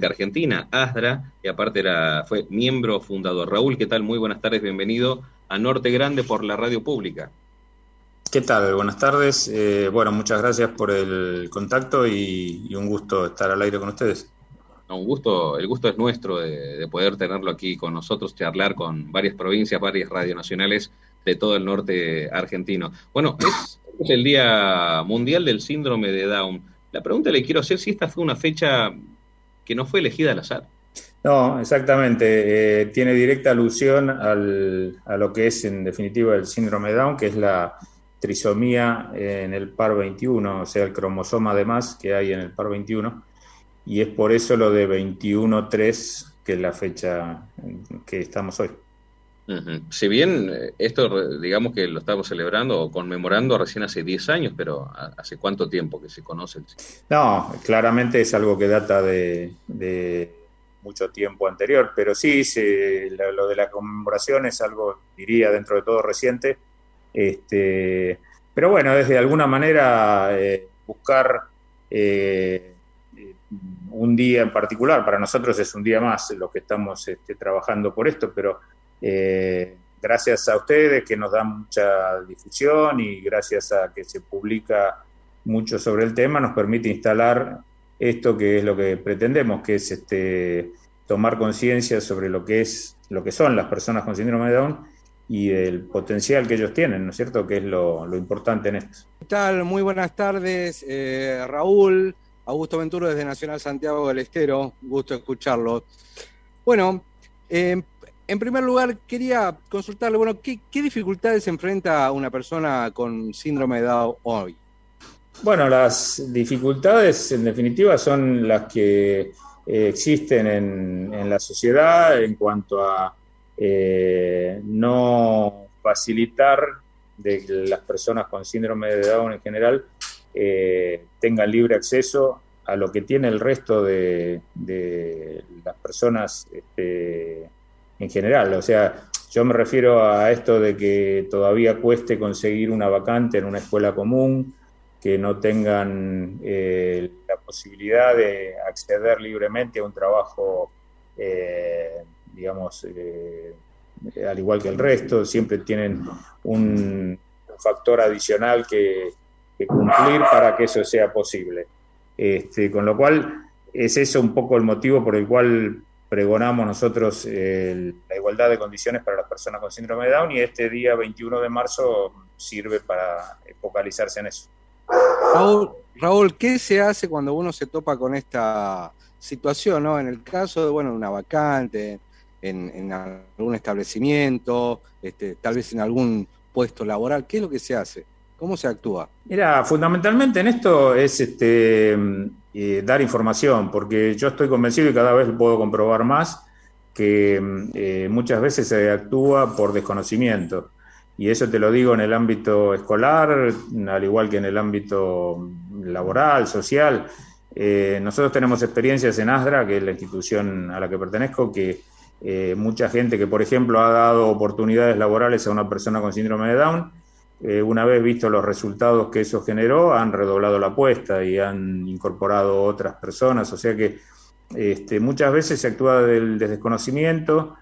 Argentina, ASDRA, y aparte fue miembro fundador. Raúl, ¿qué tal? Muy buenas tardes, bienvenido a Norte Grande por la radio pública. ¿Qué tal? Buenas tardes. Bueno, muchas gracias por el contacto y un gusto estar al aire con ustedes. No, un gusto, el gusto es nuestro de poder tenerlo aquí con nosotros, charlar con varias provincias, varias radionacionales de todo el norte argentino. Bueno, es el Día Mundial del Síndrome de Down. La pregunta le quiero hacer si esta fue una fecha que no fue elegida al azar. No, exactamente. Tiene directa alusión a lo que es en definitiva el síndrome de Down, que es la trisomía en el par 21, o sea, el cromosoma de más que hay en el par 21, y es por eso lo de 21-3, que es la fecha en que estamos hoy. Uh-huh. Si bien esto, digamos que lo estamos celebrando o conmemorando recién hace 10 años, pero ¿hace cuánto tiempo que se conoce? No, claramente es algo que data de mucho tiempo anterior, pero sí, lo de la conmemoración es algo, diría, dentro de todo reciente. Pero bueno, es de alguna manera buscar un día en particular. Para nosotros es un día más lo que estamos trabajando por esto, pero gracias a ustedes que nos dan mucha difusión y gracias a que se publica mucho sobre el tema, nos permite instalar esto que es lo que pretendemos, que es tomar conciencia sobre lo que son las personas con síndrome de Down y el potencial que ellos tienen, ¿no es cierto?, que es lo importante en esto. ¿Qué tal? Muy buenas tardes, Raúl. Augusto Venturo desde Nacional Santiago del Estero, gusto escucharlo. Bueno, en primer lugar quería consultarle, bueno, ¿qué dificultades enfrenta una persona con síndrome de Down hoy? Bueno, las dificultades en definitiva son las que existen en la sociedad en cuanto a no facilitar de que las personas con síndrome de Down en general tengan libre acceso a lo que tiene el resto de las personas en general. O sea, yo me refiero a esto de que todavía cueste conseguir una vacante en una escuela común, que no tengan la posibilidad de acceder libremente a un trabajo, digamos, al igual que el resto, siempre tienen un factor adicional que cumplir para que eso sea posible. Con lo cual, es eso un poco el motivo por el cual pregonamos nosotros la igualdad de condiciones para las personas con síndrome de Down, y este día 21 de marzo sirve para focalizarse en eso. Raúl, ¿qué se hace cuando uno se topa con esta situación, ¿no? En el caso de, bueno, una vacante, en algún establecimiento, tal vez en algún puesto laboral, ¿qué es lo que se hace? ¿Cómo se actúa? Mira, fundamentalmente en esto es dar información, porque yo estoy convencido y cada vez lo puedo comprobar más que muchas veces se actúa por desconocimiento. Y eso te lo digo en el ámbito escolar, al igual que en el ámbito laboral, social. Nosotros tenemos experiencias en ASDRA, que es la institución a la que pertenezco, que mucha gente que, por ejemplo, ha dado oportunidades laborales a una persona con síndrome de Down, una vez visto los resultados que eso generó, han redoblado la apuesta y han incorporado otras personas. O sea que muchas veces se actúa del desconocimiento.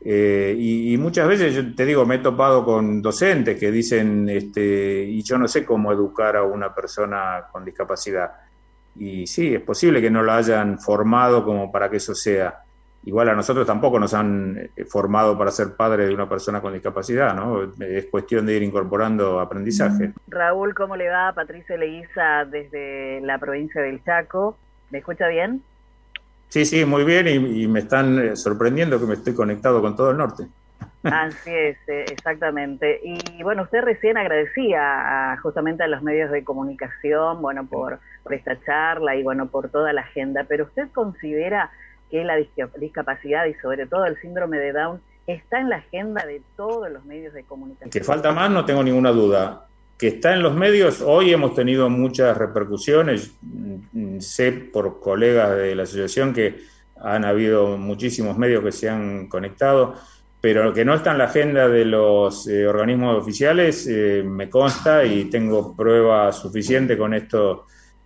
Y muchas veces, yo te digo, me he topado con docentes que dicen, y yo no sé cómo educar a una persona con discapacidad. Y sí, es posible que no la hayan formado como para que eso sea. Igual a nosotros tampoco nos han formado para ser padres de una persona con discapacidad, ¿no? Es cuestión de ir incorporando aprendizaje. Raúl, ¿cómo le va? Patricia Leguiza desde la provincia del Chaco. ¿Me escucha bien? Sí, muy bien, y me están sorprendiendo que me estoy conectado con todo el norte. Así es, exactamente. Y bueno, usted recién agradecía justamente a los medios de comunicación, bueno, por esta charla y bueno, por toda la agenda, pero ¿usted considera que la discapacidad y sobre todo el síndrome de Down está en la agenda de todos los medios de comunicación? Que falta más, no tengo ninguna duda. Que está en los medios, hoy hemos tenido muchas repercusiones. Sé por colegas de la asociación que han habido muchísimos medios que se han conectado, pero que no está en la agenda de los organismos oficiales, me consta, y tengo prueba suficiente con esto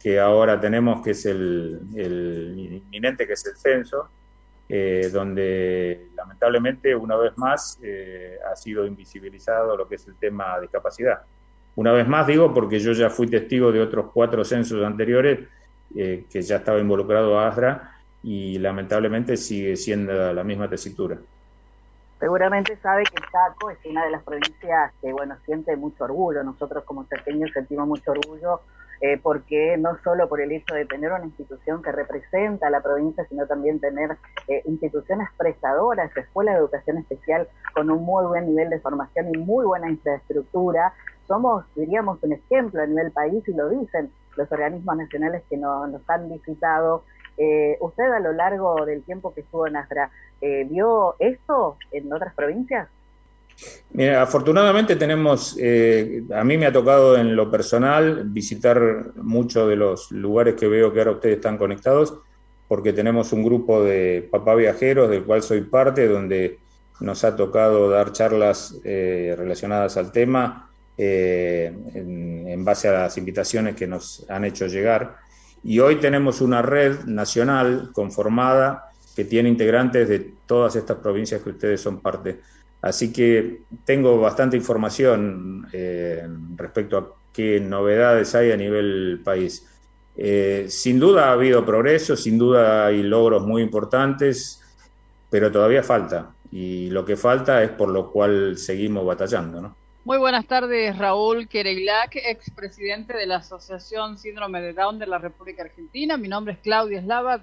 que ahora tenemos, que es el inminente, que es el censo, donde lamentablemente una vez más ha sido invisibilizado lo que es el tema de discapacidad. Una vez más digo porque yo ya fui testigo de otros 4 censos anteriores que ya estaba involucrado ASDRA, y lamentablemente sigue siendo la misma tesitura. Seguramente sabe que Chaco es una de las provincias que, bueno, siente mucho orgullo. Nosotros como chaqueños sentimos mucho orgullo porque no solo por el hecho de tener una institución que representa a la provincia, sino también tener instituciones prestadoras, escuelas de educación especial con un muy buen nivel de formación y muy buena infraestructura. Somos, diríamos, un ejemplo a nivel país, y lo dicen los organismos nacionales que nos han visitado. ¿Usted a lo largo del tiempo que estuvo en ASDRA vio esto en otras provincias? Mira, afortunadamente tenemos, a mí me ha tocado en lo personal visitar muchos de los lugares que veo que ahora ustedes están conectados, porque tenemos un grupo de papá viajeros del cual soy parte, donde nos ha tocado dar charlas relacionadas al tema en base a las invitaciones que nos han hecho llegar. Y hoy tenemos una red nacional conformada que tiene integrantes de todas estas provincias que ustedes son parte. Así que tengo bastante información respecto a qué novedades hay a nivel país. Sin duda ha habido progreso, sin duda hay logros muy importantes, pero todavía falta. Y lo que falta es por lo cual seguimos batallando, ¿no? Muy buenas tardes, Raúl Quereilac, expresidente de la Asociación Síndrome de Down de la República Argentina. Mi nombre es Claudia Eslava,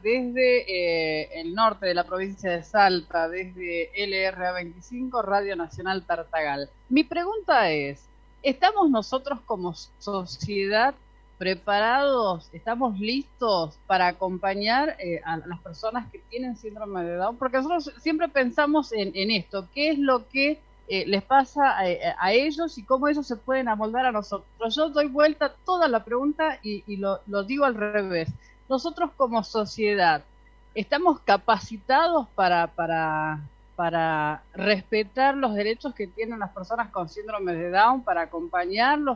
desde el norte de la provincia de Salta, desde LRA 25, Radio Nacional Tartagal. Mi pregunta es, ¿estamos nosotros como sociedad preparados, estamos listos para acompañar a las personas que tienen síndrome de Down? Porque nosotros siempre pensamos en esto, ¿qué es lo que les pasa a ellos y cómo ellos se pueden amoldar a nosotros? Yo doy vuelta a toda la pregunta y lo digo al revés. Nosotros como sociedad, ¿estamos capacitados para respetar los derechos que tienen las personas con síndrome de Down, para acompañarlos,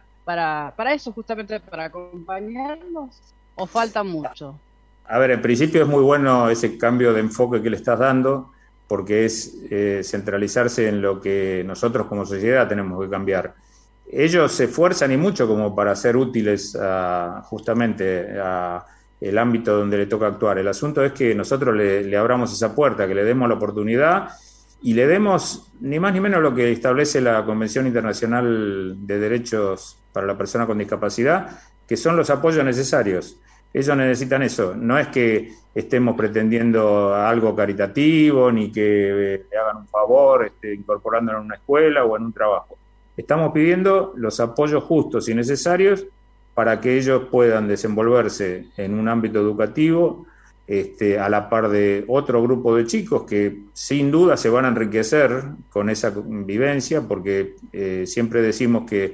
para eso justamente, para acompañarlos, o falta mucho? A ver, en principio es muy bueno ese cambio de enfoque que le estás dando, porque es centralizarse en lo que nosotros como sociedad tenemos que cambiar. Ellos se esfuerzan y mucho como para ser útiles justamente a el ámbito donde le toca actuar. El asunto es que nosotros le abramos esa puerta, que le demos la oportunidad y le demos ni más ni menos lo que establece la Convención Internacional de Derechos para la Persona con Discapacidad, que son los apoyos necesarios. Ellos necesitan eso. No es que estemos pretendiendo algo caritativo, ni que le hagan un favor incorporándolo en una escuela o en un trabajo. Estamos pidiendo los apoyos justos y necesarios para que ellos puedan desenvolverse en un ámbito educativo a la par de otro grupo de chicos que sin duda se van a enriquecer con esa vivencia, porque siempre decimos que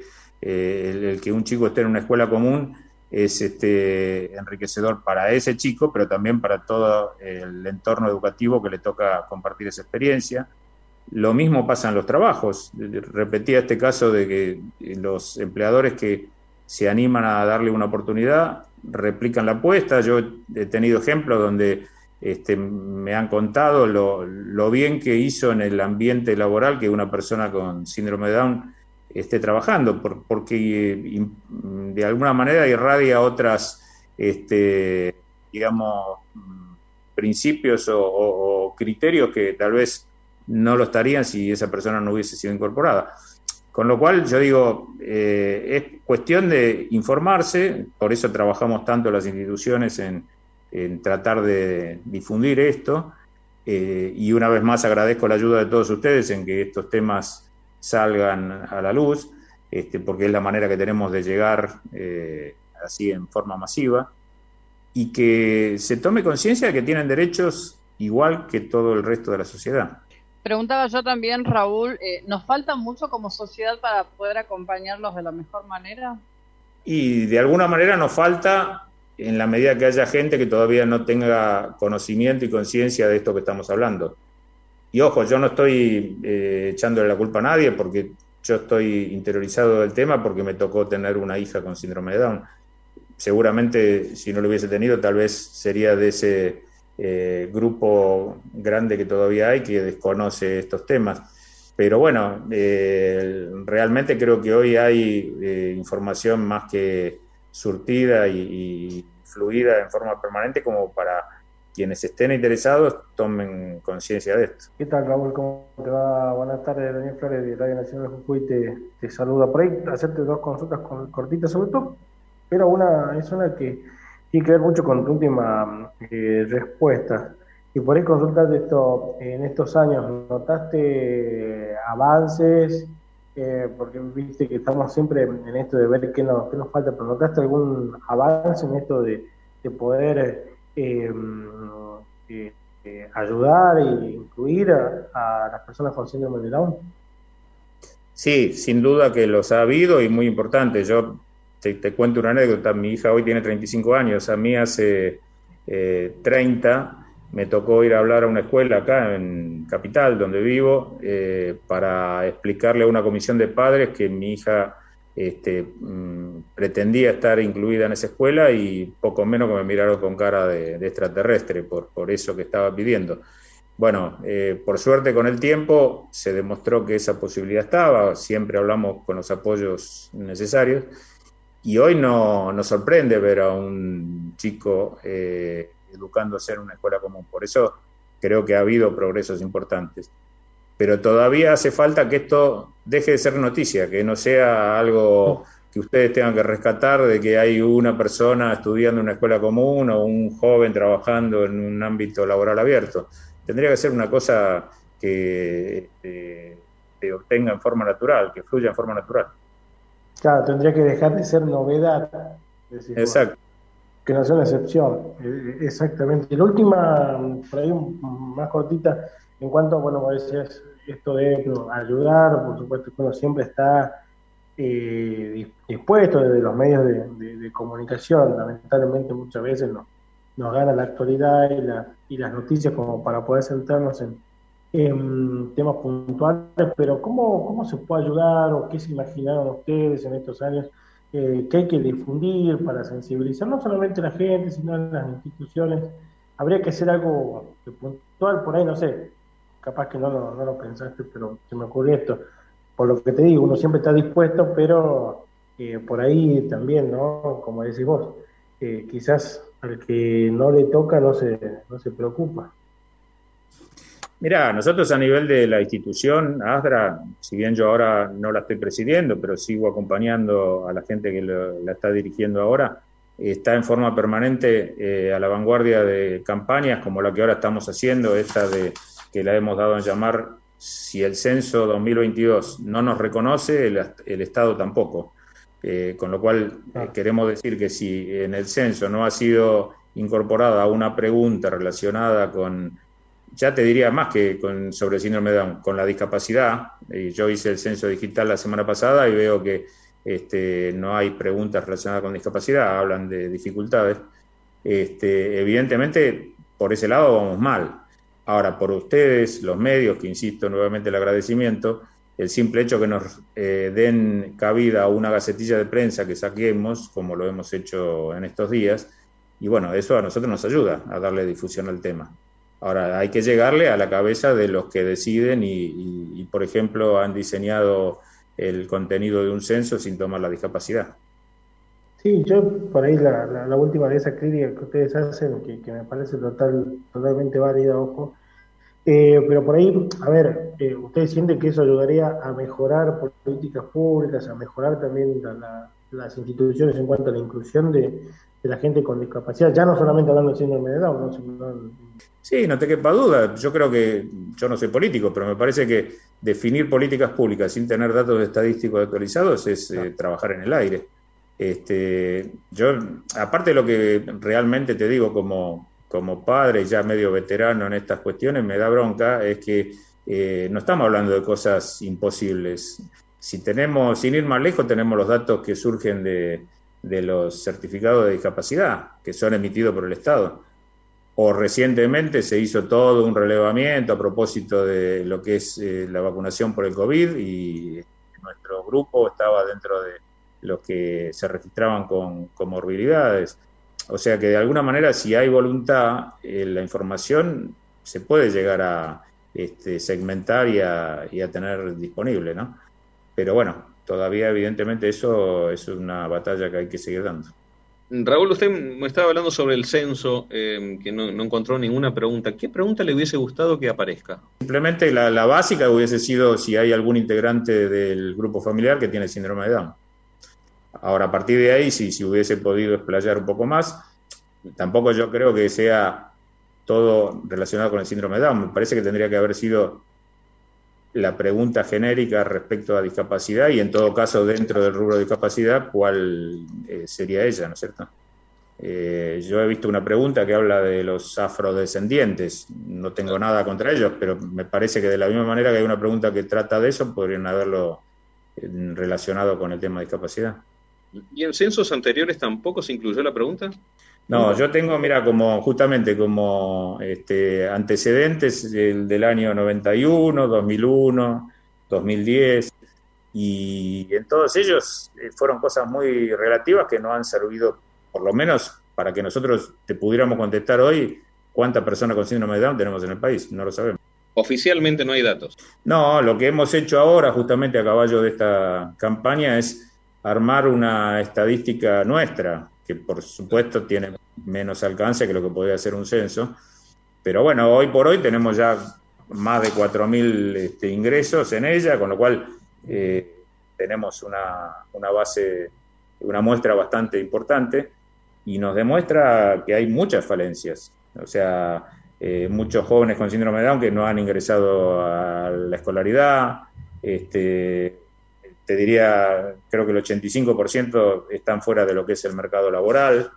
el que un chico esté en una escuela común es enriquecedor para ese chico, pero también para todo el entorno educativo que le toca compartir esa experiencia. Lo mismo pasa en los trabajos. Repetía este caso de que los empleadores que se animan a darle una oportunidad replican la apuesta. Yo he tenido ejemplos donde me han contado lo bien que hizo en el ambiente laboral que una persona con síndrome de Down esté trabajando, porque de alguna manera irradia otras, digamos, principios o criterios que tal vez no lo estarían si esa persona no hubiese sido incorporada. Con lo cual, yo digo, es cuestión de informarse, por eso trabajamos tanto las instituciones en tratar de difundir esto, y una vez más agradezco la ayuda de todos ustedes en que estos temas salgan a la luz, porque es la manera que tenemos de llegar así en forma masiva, y que se tome conciencia de que tienen derechos igual que todo el resto de la sociedad. Preguntaba yo también, Raúl, ¿nos falta mucho como sociedad para poder acompañarlos de la mejor manera? Y de alguna manera nos falta en la medida que haya gente que todavía no tenga conocimiento y conciencia de esto que estamos hablando. Y ojo, yo no estoy echándole la culpa a nadie, porque yo estoy interiorizado del tema porque me tocó tener una hija con síndrome de Down. seguramente si no lo hubiese tenido, tal vez sería de ese grupo grande que todavía hay que desconoce estos temas. Pero bueno, realmente creo que hoy hay información más que surtida y fluida en forma permanente como para quienes estén interesados tomen conciencia de esto. ¿Qué tal, Raúl? ¿Cómo te va? Buenas tardes, Daniel Flores de Radio Nacional de Jujuy te saluda. Por ahí hacerte dos consultas cortitas sobre todo, pero una es una que tiene que ver mucho con tu última respuesta. Y por ahí consultarte esto, en estos años, ¿notaste avances? Porque viste que estamos siempre en esto de ver qué nos falta, pero ¿notaste algún avance en esto de poder ayudar e incluir a las personas con síndrome de Down? Sí, sin duda que los ha habido y muy importante. Yo te cuento una anécdota. Mi hija hoy tiene 35 años, a mí hace 30 me tocó ir a hablar a una escuela acá en Capital, donde vivo, para explicarle a una comisión de padres que mi hija pretendía estar incluida en esa escuela y poco menos que me miraron con cara de extraterrestre por eso que estaba pidiendo. Bueno, por suerte con el tiempo se demostró que esa posibilidad estaba, siempre hablamos con los apoyos necesarios y hoy nos sorprende ver a un chico educándose en una escuela común. Por eso creo que ha habido progresos importantes. Pero todavía hace falta que esto deje de ser noticia, que no sea algo que ustedes tengan que rescatar de que hay una persona estudiando en una escuela común o un joven trabajando en un ámbito laboral abierto. Tendría que ser una cosa que se obtenga en forma natural, que fluya en forma natural. Claro, tendría que dejar de ser novedad. Decir, exacto. Bueno, que no sea una excepción. Exactamente. Y la última, por ahí más cortita, en cuanto, bueno, como decías, esto de ayudar, por supuesto que uno siempre está dispuesto desde los medios de comunicación. Lamentablemente muchas veces nos gana la actualidad y las noticias como para poder centrarnos en temas puntuales, pero ¿cómo se puede ayudar o qué se imaginaron ustedes en estos años que hay que difundir para sensibilizar no solamente a la gente, sino a las instituciones? Habría que hacer algo puntual por ahí, no sé, capaz que no lo pensaste, pero se me ocurrió esto. Por lo que te digo, uno siempre está dispuesto, pero por ahí también, ¿no? Como decís vos, quizás al que no le toca no se preocupa. Mirá, nosotros a nivel de la institución, ASDRA, si bien yo ahora no la estoy presidiendo, pero sigo acompañando a la gente que la está dirigiendo ahora, está en forma permanente a la vanguardia de campañas como la que ahora estamos haciendo, esta de que la hemos dado en llamar Si el censo 2022 no nos reconoce, el Estado tampoco. Con lo cual queremos decir que si en el censo no ha sido incorporada una pregunta relacionada con, ya te diría más que sobre el síndrome de Down, con la discapacidad. Yo hice el censo digital la semana pasada y veo que no hay preguntas relacionadas con discapacidad, hablan de dificultades. Evidentemente, por ese lado vamos mal. Ahora, por ustedes, los medios, que insisto nuevamente el agradecimiento, el simple hecho que nos den cabida a una gacetilla de prensa que saquemos, como lo hemos hecho en estos días, y bueno, eso a nosotros nos ayuda a darle difusión al tema. Ahora, hay que llegarle a la cabeza de los que deciden y por ejemplo, han diseñado el contenido de un censo sin tomar la discapacidad. Sí, yo por ahí la última de esa crítica que ustedes hacen, que me parece totalmente válida, ojo, pero por ahí, a ver, ¿ustedes sienten que eso ayudaría a mejorar políticas públicas, a mejorar también las instituciones en cuanto a la inclusión de la gente con discapacidad? Ya no solamente hablando de síndrome de Down, ¿no? Sino... Sí, no te quepa duda. Yo creo que, yo no soy político, pero me parece que definir políticas públicas sin tener datos estadísticos actualizados es trabajar en el aire. Yo, aparte de lo que realmente te digo como padre, ya medio veterano en estas cuestiones, me da bronca, es que no estamos hablando de cosas imposibles. Sin ir más lejos, tenemos los datos que surgen de los certificados de discapacidad, que son emitidos por el Estado. O recientemente se hizo todo un relevamiento a propósito de lo que es la vacunación por el COVID y nuestro grupo estaba dentro los que se registraban con comorbilidades. O sea que de alguna manera, si hay voluntad, la información se puede llegar a segmentar y a tener disponible, ¿no? Pero bueno, todavía evidentemente eso es una batalla que hay que seguir dando. Raúl, usted me estaba hablando sobre el censo, que no encontró ninguna pregunta. ¿Qué pregunta le hubiese gustado que aparezca? Simplemente la básica hubiese sido si hay algún integrante del grupo familiar que tiene síndrome de Down. Ahora, a partir de ahí, si hubiese podido explayar un poco más, tampoco yo creo que sea todo relacionado con el síndrome de Down. Me parece que tendría que haber sido la pregunta genérica respecto a discapacidad y en todo caso dentro del rubro de discapacidad, ¿cuál sería ella, no es cierto? Yo he visto una pregunta que habla de los afrodescendientes, no tengo nada contra ellos, pero me parece que de la misma manera que hay una pregunta que trata de eso, podrían haberlo relacionado con el tema de discapacidad. ¿Y en censos anteriores tampoco se incluyó la pregunta? No, yo tengo, mira, justamente como antecedentes el del año 91, 2001, 2010, y en todos ellos fueron cosas muy relativas que no han servido, por lo menos, para que nosotros te pudiéramos contestar hoy cuántas personas con síndrome de Down tenemos en el país, no lo sabemos. Oficialmente no hay datos. No, lo que hemos hecho ahora, justamente a caballo de esta campaña, es armar una estadística nuestra, que por supuesto tiene menos alcance que lo que podría hacer un censo, pero bueno, hoy por hoy tenemos ya más de 4.000 ingresos en ella, con lo cual tenemos una base, una muestra bastante importante, y nos demuestra que hay muchas falencias, o sea, muchos jóvenes con síndrome de Down que no han ingresado a la escolaridad, te diría, creo que el 85% están fuera de lo que es el mercado laboral,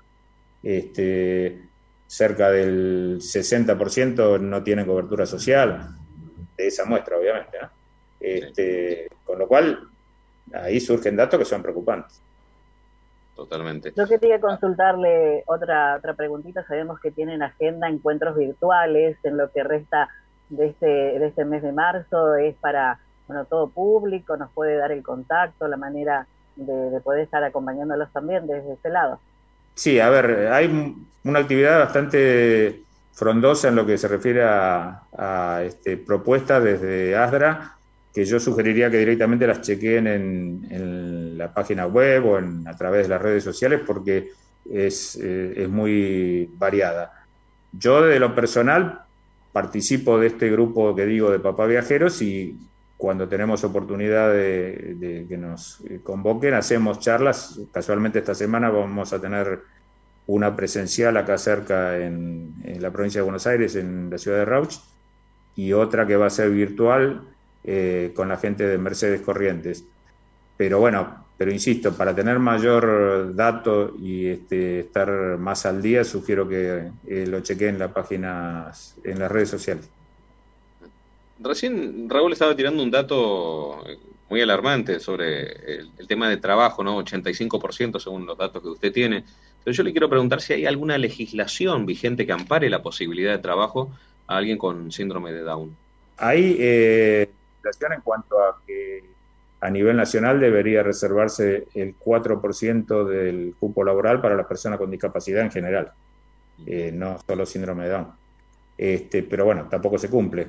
cerca del 60% no tienen cobertura social, de esa muestra, obviamente, ¿no? Con lo cual, ahí surgen datos que son preocupantes. Totalmente. Yo quería consultarle otra preguntita. Sabemos que tienen agenda encuentros virtuales en lo que resta de este mes de marzo. Es para todo público, nos puede dar el contacto, la manera de poder estar acompañándolos también desde ese lado. Sí, a ver, hay una actividad bastante frondosa en lo que se refiere a propuestas desde ASDRA, que yo sugeriría que directamente las chequeen en la página web o a través de las redes sociales, porque es muy variada. Yo, de lo personal, participo de este grupo que digo de Papá Viajeros, y cuando tenemos oportunidad de que nos convoquen, hacemos charlas. Casualmente esta semana vamos a tener una presencial acá cerca en la provincia de Buenos Aires, en la ciudad de Rauch, y otra que va a ser virtual con la gente de Mercedes Corrientes. Pero insisto, para tener mayor dato y estar más al día, sugiero que lo chequeen en la página, en las redes sociales. Recién Raúl estaba tirando un dato muy alarmante sobre el tema de trabajo, ¿no? 85% según los datos que usted tiene. Pero yo le quiero preguntar si hay alguna legislación vigente que ampare la posibilidad de trabajo a alguien con síndrome de Down. Hay legislación en cuanto a que a nivel nacional debería reservarse el 4% del cupo laboral para las personas con discapacidad en general, no solo síndrome de Down. Pero bueno, tampoco se cumple.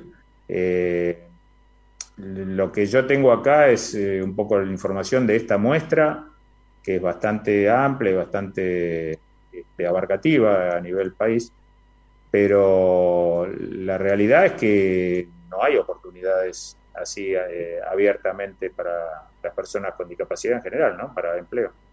Lo que yo tengo acá es un poco la información de esta muestra, que es bastante amplia y bastante abarcativa a nivel país, pero la realidad es que no hay oportunidades así abiertamente para las personas con discapacidad en general, ¿no? Para empleo.